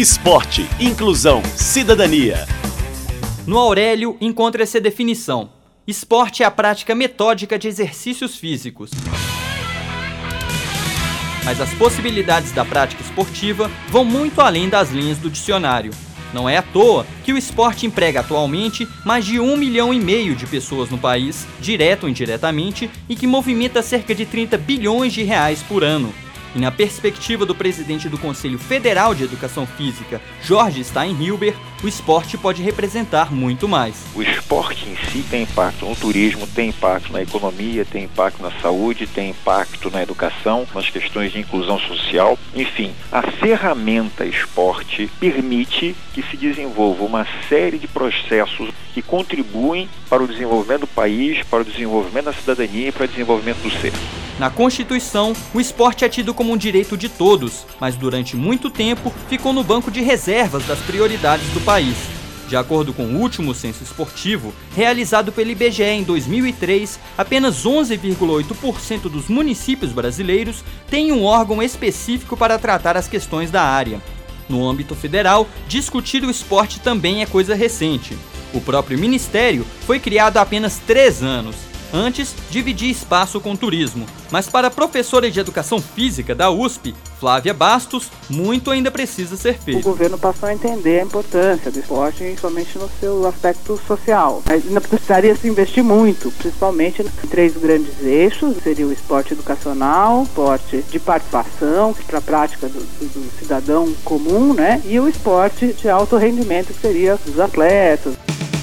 Esporte, inclusão, cidadania. No Aurélio encontra essa definição. Esporte é a prática metódica de exercícios físicos. Mas as possibilidades da prática esportiva vão muito além das linhas do dicionário. Não é à toa que o esporte emprega atualmente mais de 1,5 milhão de pessoas no país, direto ou indiretamente, e que movimenta cerca de 30 bilhões de reais por ano. E na perspectiva do presidente do Conselho Federal de Educação Física, Jorge Steinhilber, o esporte pode representar muito mais. O esporte em si tem impacto no turismo, tem impacto na economia, tem impacto na saúde, tem impacto na educação, nas questões de inclusão social. Enfim, a ferramenta esporte permite que se desenvolva uma série de processos que contribuem para o desenvolvimento do país, para o desenvolvimento da cidadania e para o desenvolvimento do ser. Na Constituição, o esporte é tido como um direito de todos, mas durante muito tempo ficou no banco de reservas das prioridades do país. De acordo com o último censo esportivo, realizado pelo IBGE em 2003, apenas 11,8% dos municípios brasileiros têm um órgão específico para tratar as questões da área. No âmbito federal, discutir o esporte também é coisa recente. O próprio ministério foi criado há apenas 3 anos. Antes, dividia espaço com turismo. Mas para a professora de Educação Física da USP, Flávia Bastos, muito ainda precisa ser feito. O governo passou a entender a importância do esporte, somente no seu aspecto social. Mas ainda precisaria se investir muito, principalmente em 3 grandes eixos. Seria o esporte educacional, o esporte de participação, para a prática do cidadão comum, né? E o esporte de alto rendimento, que seria os atletas.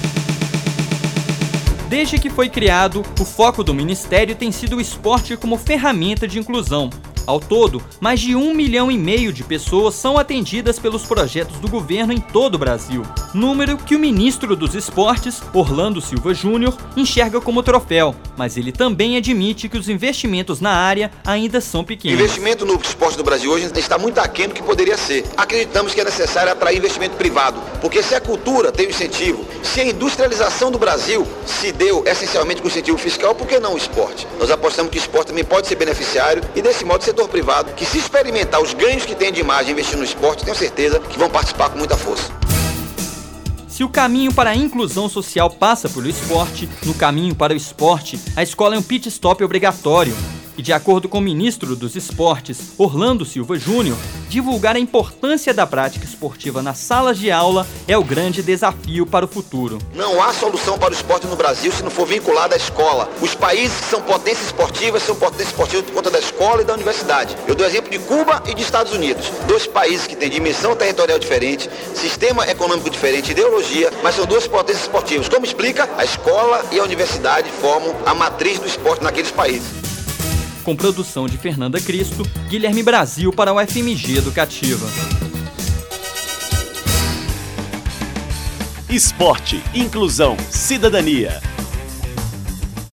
Desde que foi criado, o foco do Ministério tem sido o esporte como ferramenta de inclusão. Ao todo, mais de 1,5 milhão de pessoas são atendidas pelos projetos do governo em todo o Brasil. Número que o ministro dos Esportes, Orlando Silva Júnior, enxerga como troféu, mas ele também admite que os investimentos na área ainda são pequenos. O investimento no esporte do Brasil hoje está muito aquém do que poderia ser. Acreditamos que é necessário atrair investimento privado, porque se a cultura tem um incentivo, se a industrialização do Brasil se deu essencialmente com incentivo fiscal, por que não o esporte? Nós apostamos que o esporte também pode ser beneficiário e, desse modo, o setor privado, que se experimentar os ganhos que tem de imagem investindo no esporte, tenho certeza que vão participar com muita força. Se o caminho para a inclusão social passa pelo esporte, no caminho para o esporte, a escola é um pit stop obrigatório. E de acordo com o ministro dos Esportes, Orlando Silva Júnior, divulgar a importância da prática esportiva nas salas de aula é o grande desafio para o futuro. Não há solução para o esporte no Brasil se não for vinculado à escola. Os países que são potências esportivas são potências esportivas por conta da escola e da universidade. Eu dou exemplo de Cuba e de Estados Unidos. 2 países que têm dimensão territorial diferente, sistema econômico diferente, ideologia, mas são 2 potências esportivas. Como explica? A escola e a universidade formam a matriz do esporte naqueles países. Com produção de Fernanda Cristo, Guilherme Brasil para o FMG Educativa. Esporte, inclusão, cidadania.